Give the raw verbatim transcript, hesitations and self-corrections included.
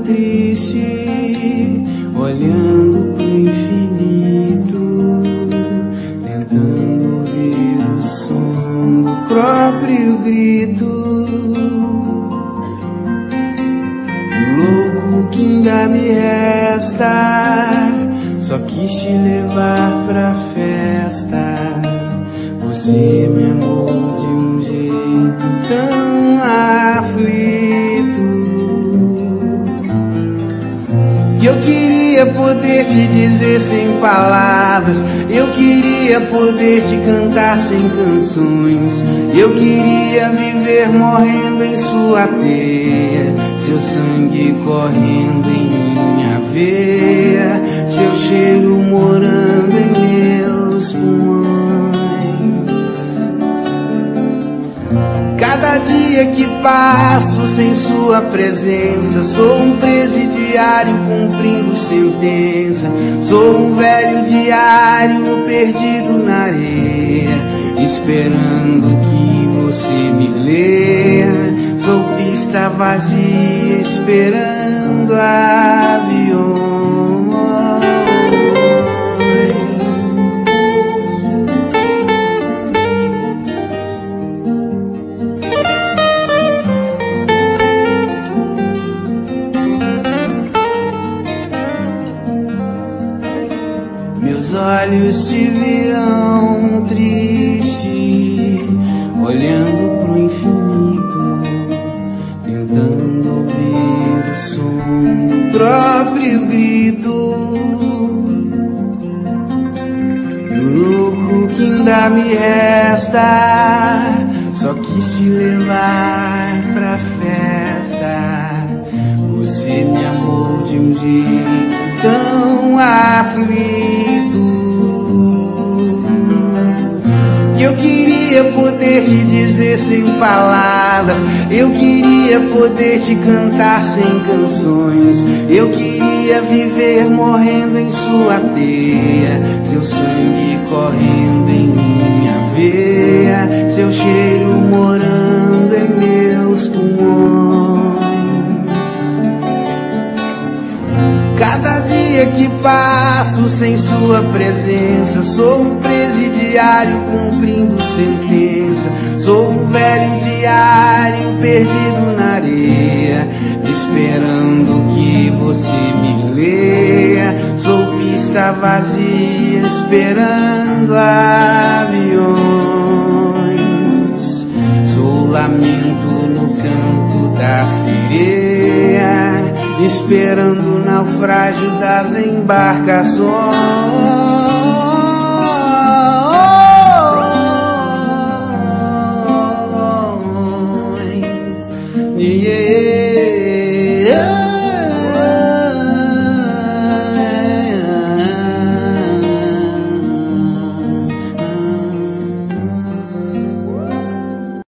triste, olhando pro infinito, tentando ouvir o som do próprio grito. Louco que ainda me resta, só quis te levar pra festa. Você me amou de um jeito tão aflito, que eu queria poder te dizer sem palavras, eu queria poder te cantar sem canções, eu queria viver morrendo em sua teia, seu sangue correndo em minha veia, seu cheiro morando em meus pulmões. Cada dia que passo sem sua presença, sou um presidiário cumprindo sentença, sou um velho diário perdido na areia, esperando que você me leia, sou pista vazia esperando aviões. Meus olhos te viram triste, olhando pro infinito, tentando ouvir o som do próprio grito. E o louco que ainda me resta, só quis te levar pra festa. Você me amou de um jeito tão aflito, que eu queria poder te dizer sem palavras, eu queria poder te cantar sem canções, eu queria viver morrendo em sua teia, seu sangue correndo em minha veia, seu cheiro morando em meus pulmões. Cada dia que passo sem sua presença, sou um presidiário cumprindo sentença, sou um velho diário perdido na areia, esperando que você me leia, sou pista vazia esperando aviões, sou lamento no canto da sereia, esperando o naufrágio das embarcações.